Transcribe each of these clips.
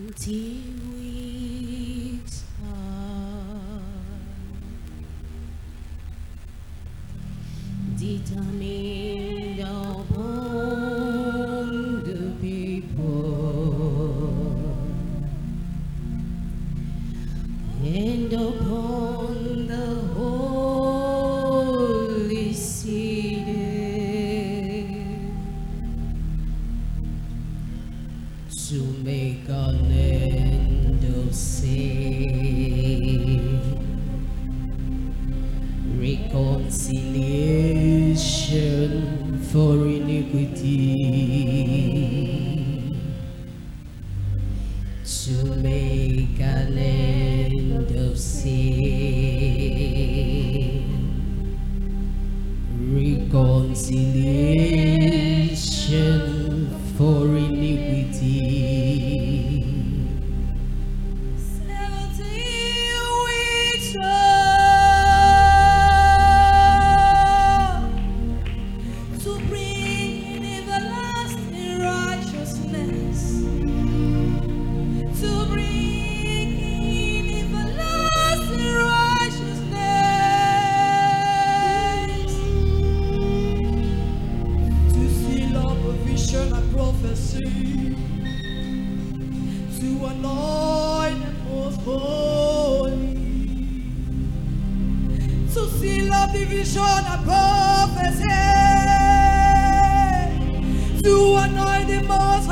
weeks are determined upon the people and upon the holy city to make an end of sin, reconciliation for iniquity, to make an end of sin, reconciliation for iniquity. 17 weeks to bring in everlasting righteousness, to bring in everlasting righteousness, to seal up a vision and prophecy, to anoint the most holy, to seal up the vision and prophecy, to anoint the most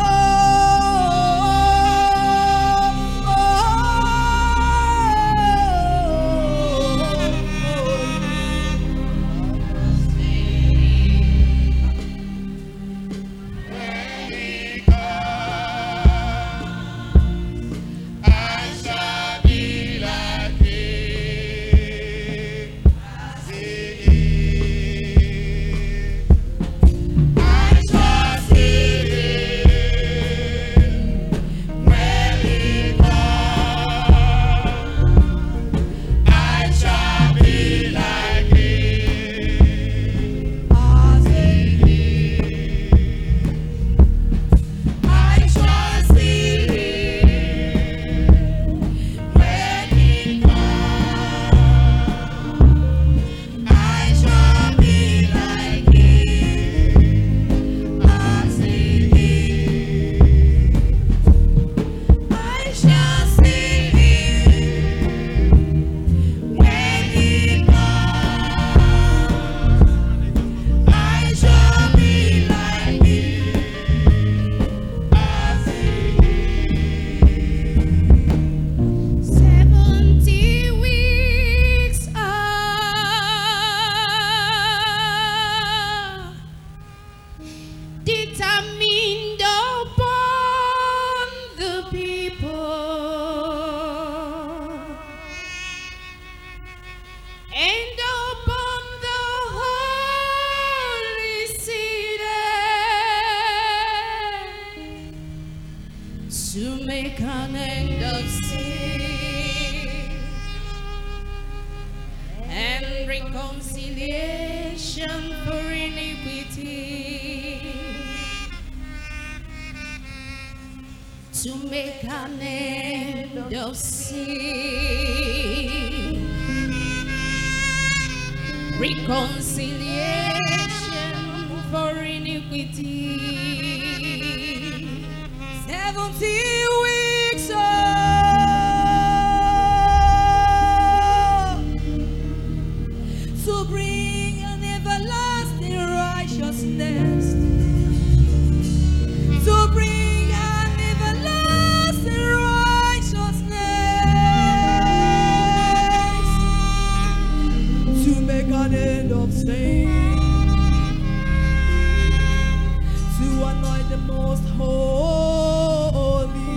determined upon the people and upon the holy city to make an end of sin and reconciliation for iniquity, to make an end of sin, reconciliation for iniquity. 17 weeks to bring an everlasting righteousness, to bring an everlasting righteousness, to make an end of sin, to anoint the most holy,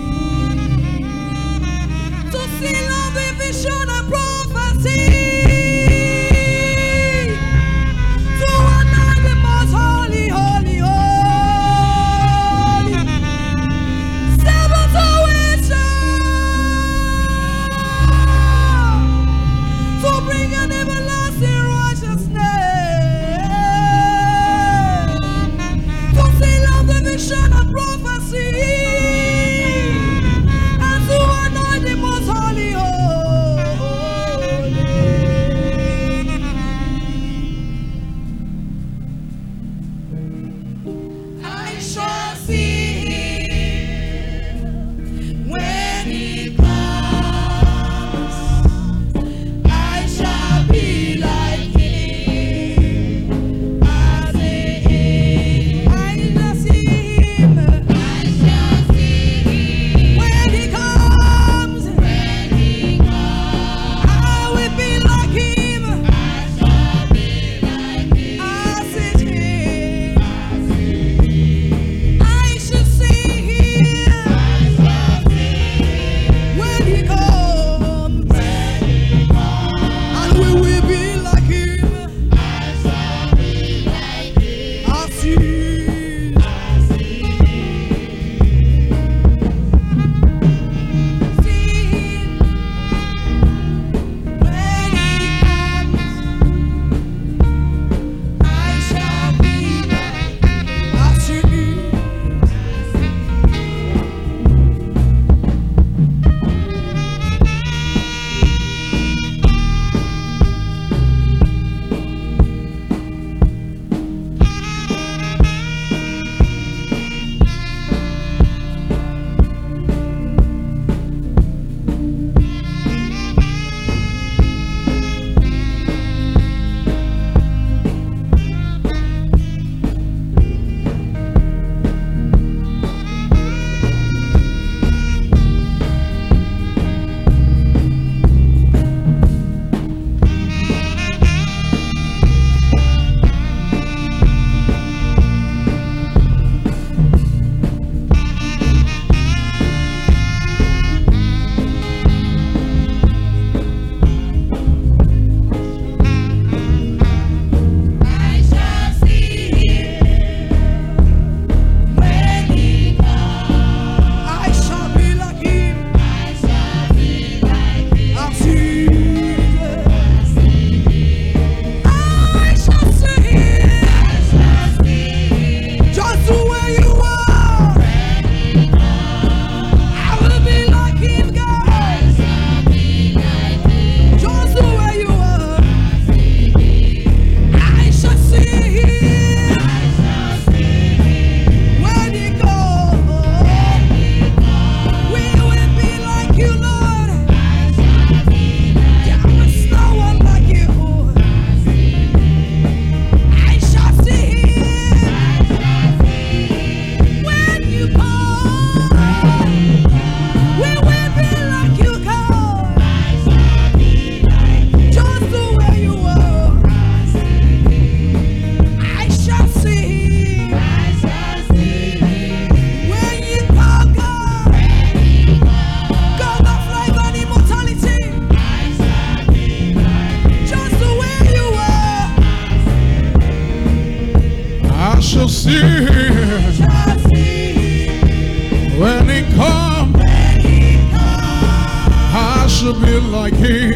shall be like him.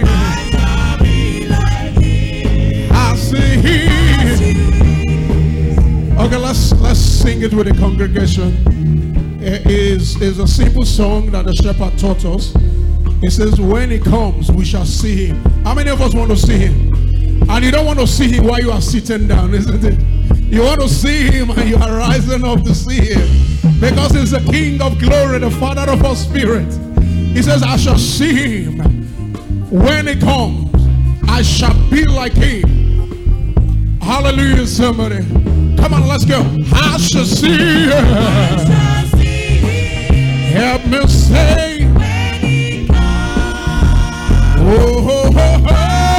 I see him. Okay, let's sing it with the congregation. It is a simple song that the shepherd taught us. It says, when he comes, we shall see him. How many of us want to see him? And you don't want to see him while you are sitting down, isn't it? You want to see him and you are rising up to see him. Because he's the King of glory, the Father of our spirit. He says, I shall see him. When he comes, I shall be like him. Hallelujah, somebody. Come on, let's go. I shall see him. Help me say. Oh, oh, oh, oh.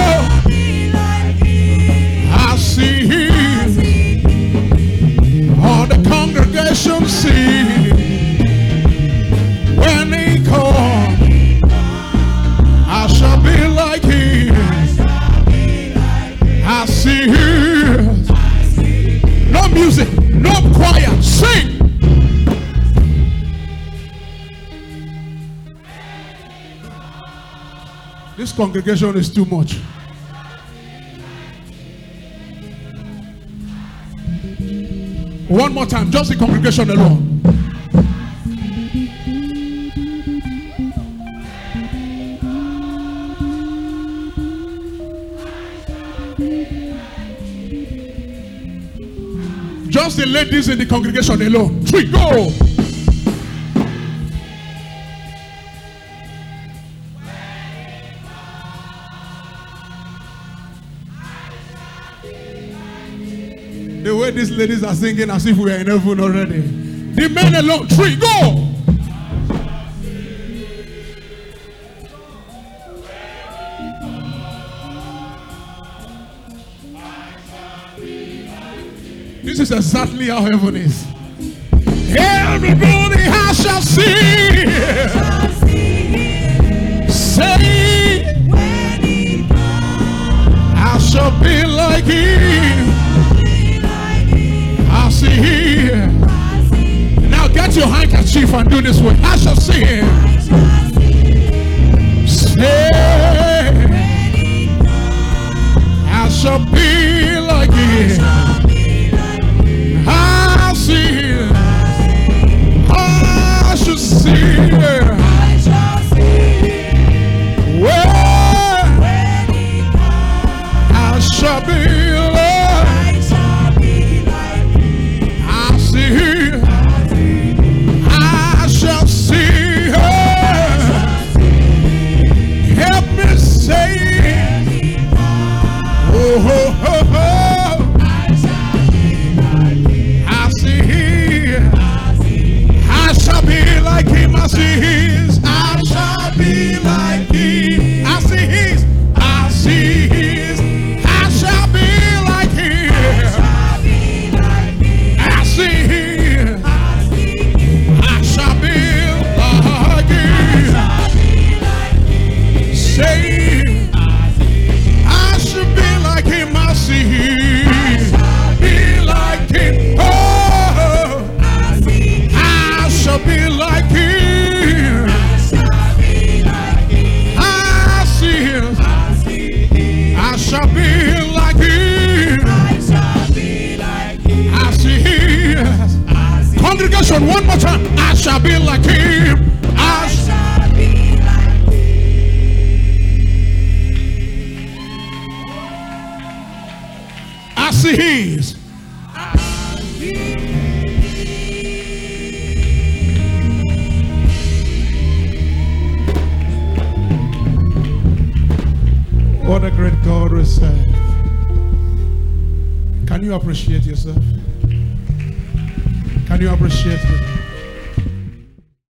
I see him. All the congregation see. When he comes, I shall be like him. I see him. No music, no choir, sing. This congregation is too much. One more time, just the congregation alone. Just the ladies in the congregation alone. 3, go! The way these ladies are singing as if we are in heaven already. The men alone. 3, go! This is exactly how heaven is. Everybody I shall see. Say, I shall be like him. I see him. Now get your handkerchief and do this way. I shall see him. Say, I shall be like him. I see him. I shall see him. Well, I shall be like. I see him. I shall see her. Help me say, oh, oh, oh, oh. I see him. I shall be like him. I see his. I shall be like him. I see his. I see his. I shall be like him. I see him. I shall be like him. Say, I should be like him. I see him. Be like him. Oh, I shall be like him. I see him. I shall be like him. I see him. Congregation, one more time. I shall be like him. I see his. What a great God we serve. Can you appreciate yourself? Can you appreciate it?